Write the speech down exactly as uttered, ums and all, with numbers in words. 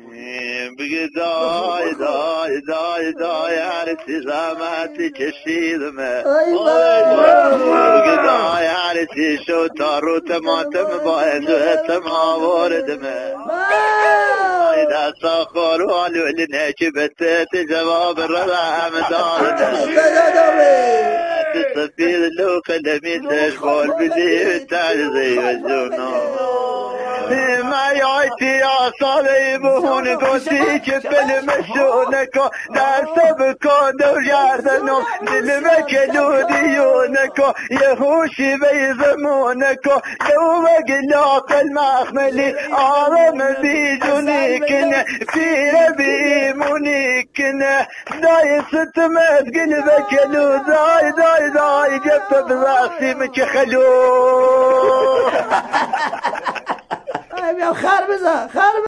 بگی دای دای دای دای هرچی زحمتی کشیدم بگی دای هرچی شد تا رو تماتم با ازوهتم آوردم دای دستا خورو آلولی نکی بتت جواب رحم دادم تسفید لو قلمی تشبال بلی تجزی و جنو ما يعطي أعصابي بهون قوتي كفل مشونكو دست بكون دور ياردنو دل مكلو ديونكو يهوشي بيزمونكو لو بقلاق المخملي عالم بيجونيكن في ربي مونيكن داي ستمت قلبك لو داي داي داي جبت براسي مكخلو خر بزن خر